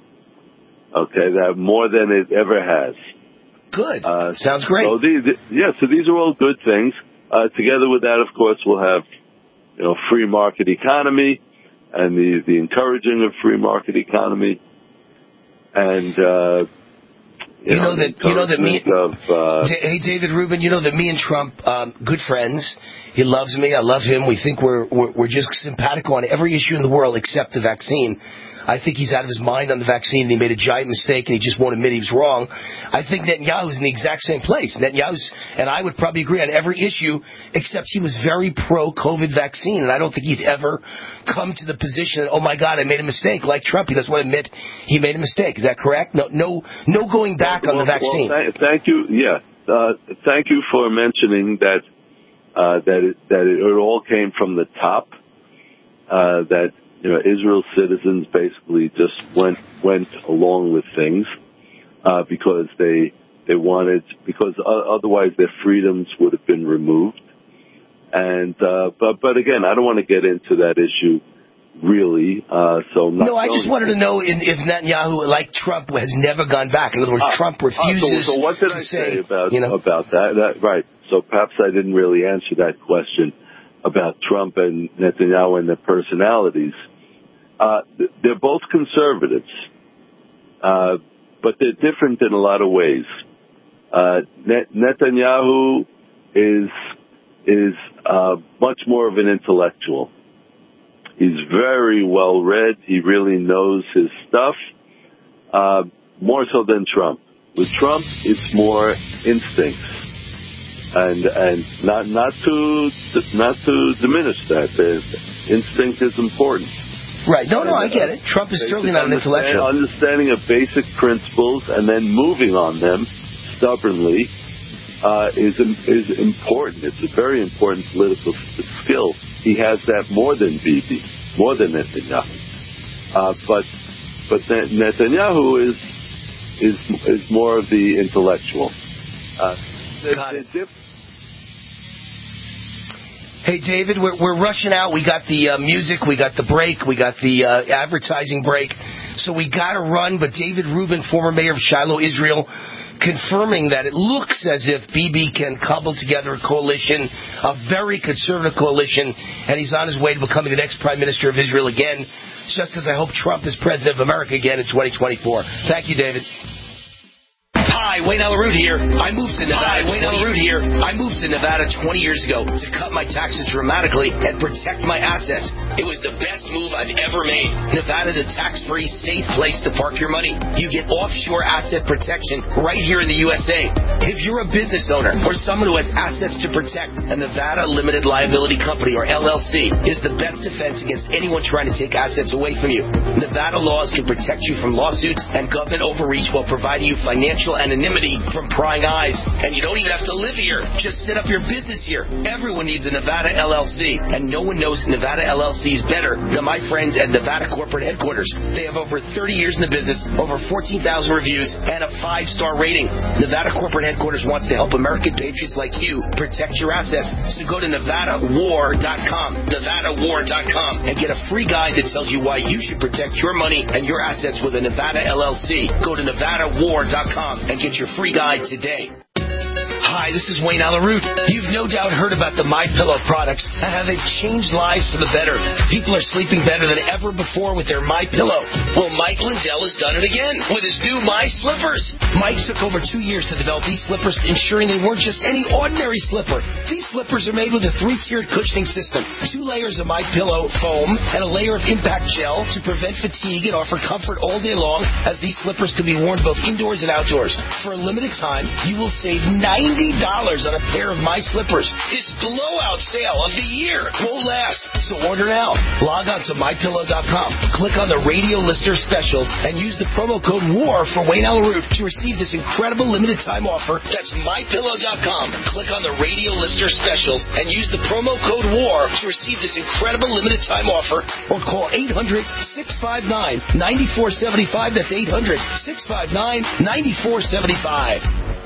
Okay, that more than it ever has. Good. Uh, Sounds great. So these, yeah, so these are all good things. Uh, together with that, of course, we'll have, you know, free market economy and the, the encouraging of free market economy. And, uh, you, you know, know that you know that me of, uh, hey David Rubin, you know that me and Trump um, good friends. He loves me, I love him. We think we're, we're we're just simpatico on every issue in the world except the vaccine. I think he's out of his mind on the vaccine and he made a giant mistake and he just won't admit he was wrong. I think Netanyahu's in the exact same place. Netanyahu's, and I would probably agree on every issue except he was very pro-COVID vaccine, and I don't think he's ever come to the position that, oh my God, I made a mistake, like Trump. He doesn't want to admit he made a mistake. Is that correct? No no, no going back well, on the vaccine. Well, thank, thank you, yeah. Uh, thank you for mentioning that, uh, that, it, that it all came from the top, uh, that You know, Israel's citizens basically just went went along with things uh, because they they wanted because otherwise their freedoms would have been removed. And uh, but but again, I don't want to get into that issue really. Uh, so I'm not no, I just going wanted to know in, if Netanyahu, like Trump, has never gone back. In other words, Ah, Trump refuses ah, so, so what did to I say, say about you know, about that? that? Right. So perhaps I didn't really answer that question about Trump and Netanyahu and their personalities. Uh, they're both conservatives, uh, but they're different in a lot of ways. Uh, Net- Netanyahu is is uh, much more of an intellectual. He's very well read. He really knows his stuff, uh, more so than Trump. With Trump, it's more instincts, and and not not to not to diminish that. The instinct is important. Right. No, no, I get it. Trump is certainly not an intellectual. Understanding of basic principles and then moving on them stubbornly uh, is is important. It's a very important political skill. He has that more than Bibi, more than Netanyahu. Uh, but but Netanyahu is is is more of the intellectual. Uh, Got it. Hey, David, we're, we're rushing out. We got the uh, music, we got the break, we got the uh, advertising break. So we got to run. But David Rubin, former mayor of Shiloh, Israel, confirming that it looks as if Bibi can cobble together a coalition, a very conservative coalition, and he's on his way to becoming the next prime minister of Israel again, just as I hope Trump is president of America again in twenty twenty-four. Thank you, David. Hi, Wayne Alaroot here. I moved to Nevada. Hi, Wayne Alaroot here. I moved to Nevada twenty years ago to cut my taxes dramatically and protect my assets. It was the best move I've ever made. Nevada's a tax-free, safe place to park your money. You get offshore asset protection right here in the U S A. If you're a business owner or someone who has assets to protect, a Nevada Limited Liability Company, or L L C, is the best defense against anyone trying to take assets away from you. Nevada laws can protect you from lawsuits and government overreach while providing you financial anonymity from prying eyes. And you don't even have to live here. Just set up your business here. Everyone needs a Nevada L L C, and no one knows Nevada L L Cs better than my friends at Nevada Corporate Headquarters. They have over thirty years in the business, over fourteen thousand reviews, and a five-star rating. Nevada Corporate Headquarters wants to help American patriots like you protect your assets. So go to Nevada War dot com, Nevada War dot com, and get a free guide that tells you why you should protect your money and your assets with a Nevada L L C. Go to Nevada War dot com and get your free guide today. Hi, this is Wayne Alaroot. You've no doubt heard about the MyPillow products and how they've changed lives for the better. People are sleeping better than ever before with their MyPillow. Well, Mike Lindell has done it again with his new My Slippers. Mike took over two years to develop these slippers, ensuring they weren't just any ordinary slipper. These slippers are made with a three-tiered cushioning system, two layers of MyPillow foam, and a layer of impact gel to prevent fatigue and offer comfort all day long, as these slippers can be worn both indoors and outdoors. For a limited time, you will save ninety dollars on a pair of My Slippers. This blowout sale of the year won't last, so order now. Log on to My Pillow dot com, click on the radio listener specials, and use the promo code WAR for Wayne Alaroot to receive this incredible limited time offer. That's My Pillow dot com. Click on the radio listener specials and use the promo code WAR to receive this incredible limited time offer, or call eight hundred, six five nine, nine four seven five. That's eight hundred, six five nine, nine four seven five.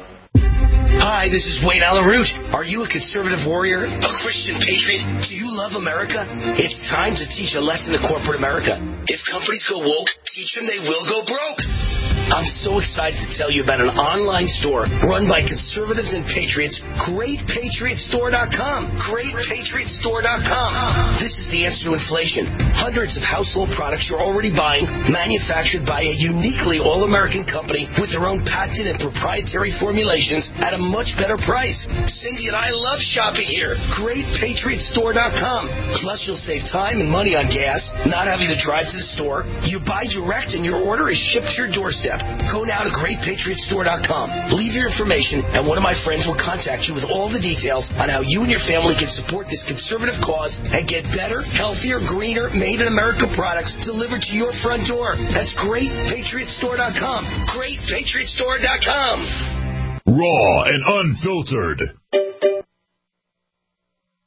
Hi, this is Wayne Alaroot. Are you a conservative warrior, a Christian patriot? Do you love America? It's time to teach a lesson to corporate America. If companies go woke, teach them they will go broke. I'm so excited to tell you about an online store run by conservatives and patriots, Great Patriot Store dot com. Great Patriot Store dot com. This is the answer to inflation. Hundreds of household products you're already buying, manufactured by a uniquely all-American company with their own patented and proprietary formulations at a much better price. Cindy and I love shopping here. Great Patriot Store dot com. Plus, you'll save time and money on gas, not having to drive to the store. You buy direct and your order is shipped to your doorstep. Go now to Great Patriot Store dot com. Leave your information, and one of my friends will contact you with all the details on how you and your family can support this conservative cause and get better, healthier, greener, made-in-America products delivered to your front door. That's Great Patriot Store dot com. Great Patriot Store dot com. Raw and unfiltered.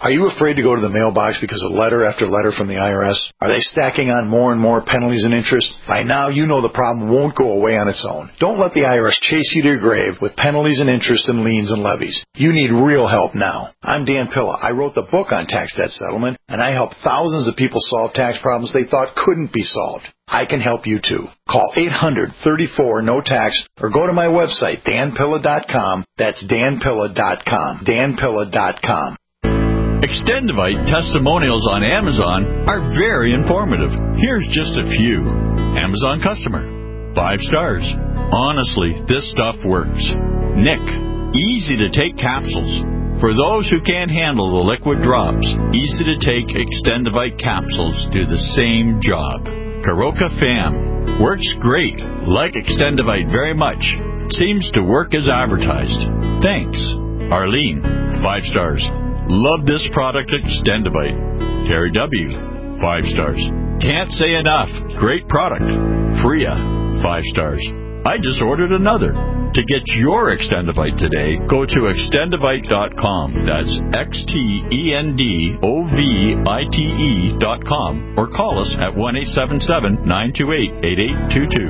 Are you afraid to go to the mailbox because of letter after letter from the I R S? Are they stacking on more and more penalties and interest? By now, you know the problem won't go away on its own. Don't let the I R S chase you to your grave with penalties and interest and liens and levies. You need real help now. I'm Dan Pilla. I wrote the book on tax debt settlement, and I helped thousands of people solve tax problems they thought couldn't be solved. I can help you too. Call eight hundred, thirty-four, no tax or go to my website, dan pilla dot com. That's dan pilla dot com. dan pilla dot com. Extendivite testimonials on Amazon are very informative. Here's just a few. Amazon customer. Five stars. Honestly, this stuff works. Nick. Easy to take capsules. For those who can't handle the liquid drops, easy to take Extendivite capsules do the same job. Karoka Fam. Works great. Like Extendivite very much. Seems to work as advertised. Thanks. Arlene. Five stars. Love this product, Extendivite. Terry W. Five stars. Can't say enough. Great product. Freya. Five stars. I just ordered another. To get your Extendivite today, go to extendivite dot com. That's X T E N D O V I T E dot com. Or call us at one eight seven seven, nine two eight, eight eight two two.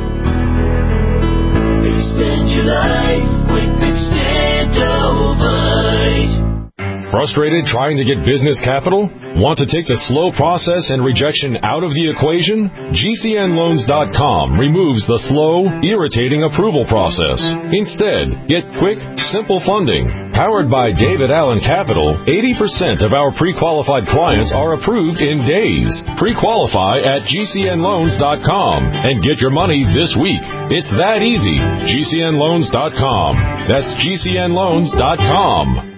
Extend your life with Extendivite. Frustrated trying to get business capital? Want to take the slow process and rejection out of the equation? G C N loans dot com removes the slow, irritating approval process. Instead, get quick, simple funding. Powered by David Allen Capital, eighty percent of our pre-qualified clients are approved in days. Pre-qualify at G C N loans dot com and get your money this week. It's that easy. G C N loans dot com. That's G C N loans dot com.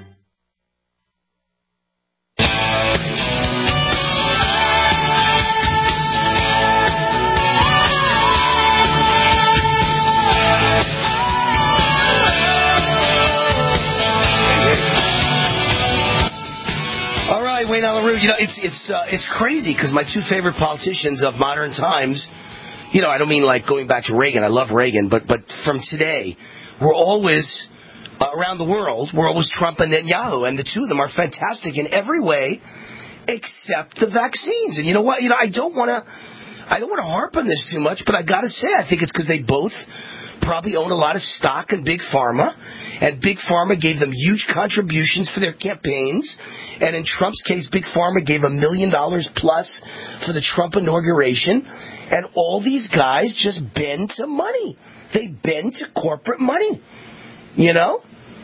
Wayne Allyn Root, you know, it's it's uh, it's crazy because my two favorite politicians of modern times, you know, I don't mean like going back to Reagan. I love Reagan, but but from today, we're always uh, around the world. We're always Trump and Netanyahu, and the two of them are fantastic in every way, except the vaccines. And you know what? You know, I don't want to, I don't want to harp on this too much, but I got to say, I think it's because they both probably own a lot of stock in Big Pharma, and Big Pharma gave them huge contributions for their campaigns. And in Trump's case, Big Pharma gave a million dollars plus for the Trump inauguration. And all these guys just bend to money. They bend to corporate money. You know?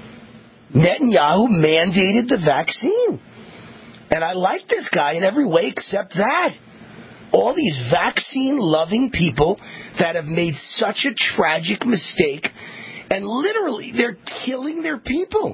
Netanyahu mandated the vaccine. And I like this guy in every way except that. All these vaccine-loving people that have made such a tragic mistake, and literally they're killing their people.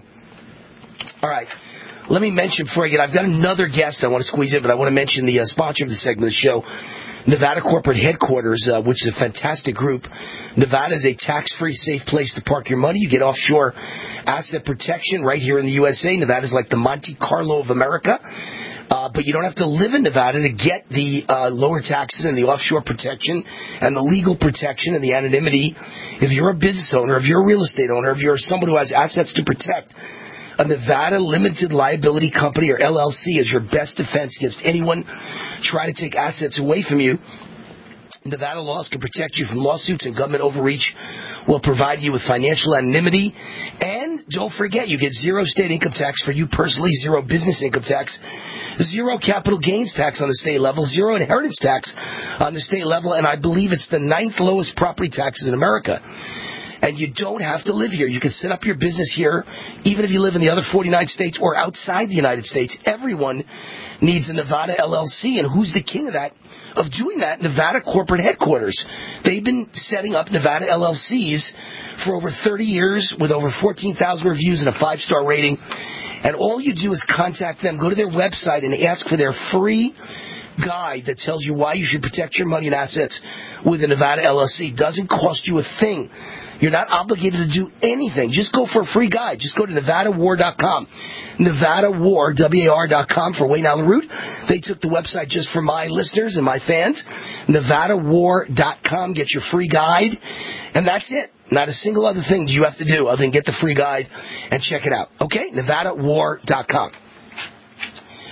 All right. Let me mention before I get, I've got another guest I want to squeeze in, but I want to mention the uh, sponsor of the segment of the show, Nevada Corporate Headquarters, uh, which is a fantastic group. Nevada is a tax-free, safe place to park your money. You get offshore asset protection right here in the U S A. Nevada is like the Monte Carlo of America. Uh, but you don't have to live in Nevada to get the uh, lower taxes and the offshore protection and the legal protection and the anonymity. If you're a business owner, if you're a real estate owner, if you're someone who has assets to protect, a Nevada limited liability company, or L L C, is your best defense against anyone trying to take assets away from you. Nevada laws can protect you from lawsuits, and government overreach will provide you with financial anonymity. And don't forget, you get zero state income tax for you personally, zero business income tax, zero capital gains tax on the state level, zero inheritance tax on the state level, and I believe it's the ninth lowest property taxes in America. And you don't have to live here. You can set up your business here, even if you live in the other forty-nine states or outside the United States. Everyone needs a Nevada L L C, and who's the king of that? Of doing that? Nevada Corporate Headquarters. They've been setting up Nevada L L Cs for over thirty years with over fourteen thousand reviews and a five-star rating. And all you do is contact them, go to their website, and ask for their free guide that tells you why you should protect your money and assets with a Nevada L L C. Doesn't cost you a thing. You're not obligated to do anything. Just go for a free guide. Just go to Nevada War dot com. Nevada War, W A R dot com for Wayne Allyn Root. They took the website just for my listeners and my fans. Nevada War dot com. Get your free guide. And that's it. Not a single other thing you have to do other than get the free guide and check it out. Okay? Nevada War dot com.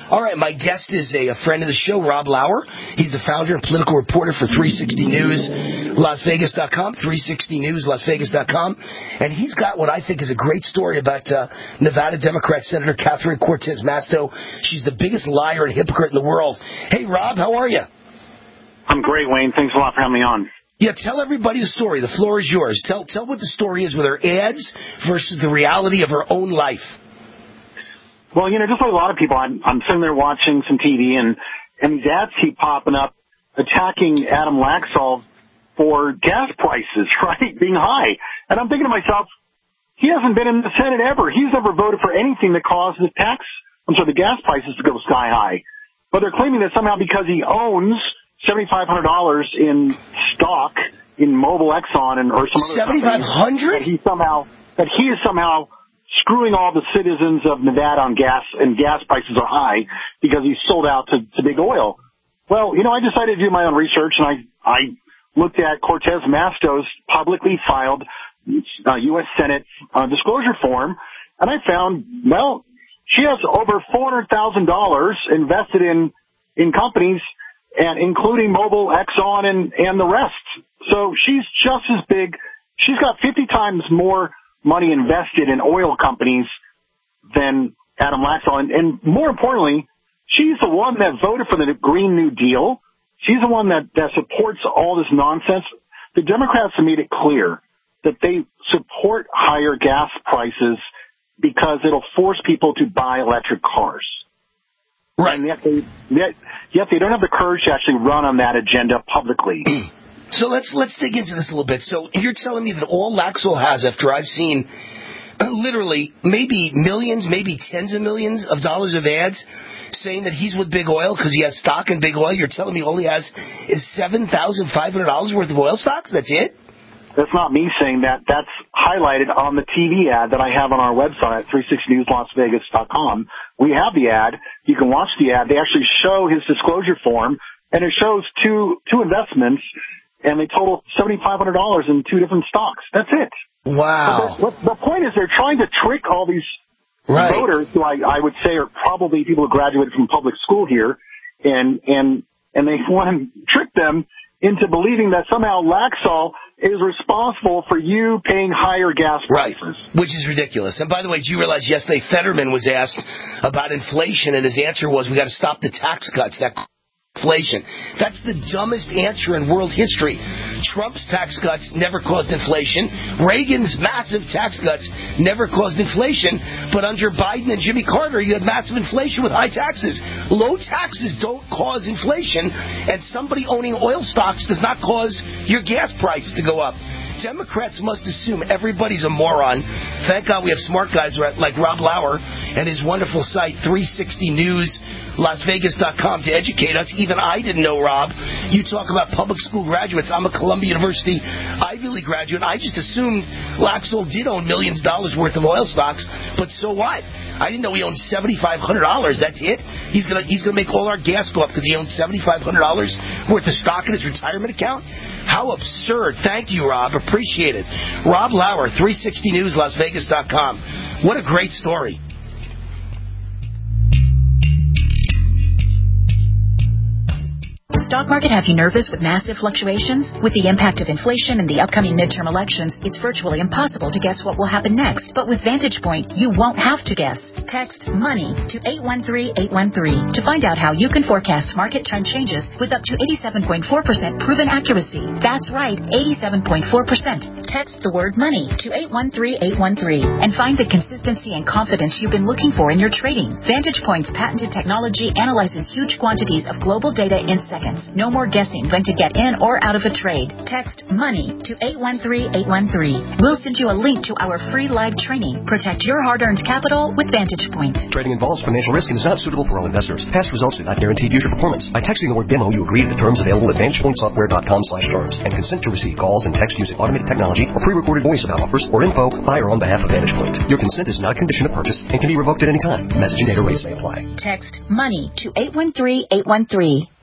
All right, my guest is a, a friend of the show, Rob Lauer. He's the founder and political reporter for three sixty news las vegas dot com, three sixty news las vegas dot com. And he's got what I think is a great story about uh, Nevada Democrat Senator Catherine Cortez Masto. She's the biggest liar and hypocrite in the world. Hey, Rob, how are you? I'm great, Wayne. Thanks a lot for having me on. Yeah, tell everybody the story. The floor is yours. Tell tell what the story is with her ads versus the reality of her own life. Well, you know, just like a lot of people, I'm, I'm sitting there watching some T V, and, and these ads keep popping up attacking Adam Laxalt for gas prices, right, being high. And I'm thinking to myself, he hasn't been in the Senate ever. He's never voted for anything that caused the tax, I'm sorry, the gas prices to go sky high. But they're claiming that somehow because he owns seventy-five hundred dollars in stock in Mobil Exxon and or some other seventy-five hundred dollars that he somehow that he is somehow screwing all the citizens of Nevada on gas, and gas prices are high because he's sold out to, to big oil. Well, you know, I decided to do my own research, and I I looked at Cortez Masto's publicly filed uh, U S Senate uh, disclosure form, and I found, well, she has over four hundred thousand dollars invested in in companies, and including Mobil, Exxon, and, and the rest. So she's just as big. She's got fifty times more money invested in oil companies than Adam Laxalt. And, and more importantly, she's the one that voted for the Green New Deal. She's the one that, that supports all this nonsense. The Democrats have made it clear that they support higher gas prices because it'll force people to buy electric cars. Right. And yet they, yet, yet they don't have the courage to actually run on that agenda publicly. So let's let's dig into this a little bit. So you're telling me that all Laxalt has, after I've seen uh, literally maybe millions, maybe tens of millions of dollars of ads saying that he's with Big Oil because he has stock in Big Oil, you're telling me all he has is seven thousand five hundred dollars worth of oil stocks? That's it? That's not me saying that. That's highlighted on the T V ad that I have on our website at three sixty news las vegas dot com. We have the ad. You can watch the ad. They actually show his disclosure form, and it shows two two investments, and they total seventy-five hundred dollars in two different stocks. That's it. Wow. But the point is they're trying to trick all these right. voters, who I, I would say are probably people who graduated from public school here, and and and they want to trick them into believing that somehow Laxalt is responsible for you paying higher gas prices. Right, which is ridiculous. And by the way, did you realize yesterday Fetterman was asked about inflation, and his answer was, we got to stop the tax cuts. That inflation. That's the dumbest answer in world history. Trump's tax cuts never caused inflation. Reagan's massive tax cuts never caused inflation. But under Biden and Jimmy Carter, you had massive inflation with high taxes. Low taxes don't cause inflation, and somebody owning oil stocks does not cause your gas price to go up. Democrats must assume everybody's a moron. Thank God we have smart guys like Rob Lauer and his wonderful site, three sixty news las vegas dot com, to educate us. Even I didn't know, Rob. You talk about public school graduates. I'm a Columbia University Ivy League graduate. I just assumed Laxalt did own millions of dollars worth of oil stocks, but so what? I didn't know he owned seventy-five hundred dollars. That's it? He's going to he's gonna make all our gas go up because he owns seventy-five hundred dollars worth of stock in his retirement account? How absurd. Thank you, Rob. Appreciate it. Rob Lauer, three sixty news las vegas dot com. What a great story. Stock market have you nervous with massive fluctuations? With the impact of inflation and the upcoming midterm elections, it's virtually impossible to guess what will happen next. But with Vantage Point, you won't have to guess. Text MONEY to eight one three eight one three to find out how you can forecast market trend changes with up to eighty-seven point four percent proven accuracy. That's right, eighty-seven point four percent. Text the word MONEY to eight one three eight one three and find the consistency and confidence you've been looking for in your trading. Vantage Point's patented technology analyzes huge quantities of global data in seconds. No more guessing when to get in or out of a trade. Text MONEY to eight one three eight one three. We'll send you a link to our free live training. Protect your hard-earned capital with Vantage Point. Trading involves financial risk and is not suitable for all investors. Past results do not guarantee future performance. By texting the word demo, you agree to the terms available at vantage point software dot com slash terms and consent to receive calls and text using automated technology or pre-recorded voice about offers or info by or on behalf of Vantage Point. Your consent is not a condition of purchase and can be revoked at any time. Message and data rates may apply. Text MONEY to eight one three eight one three.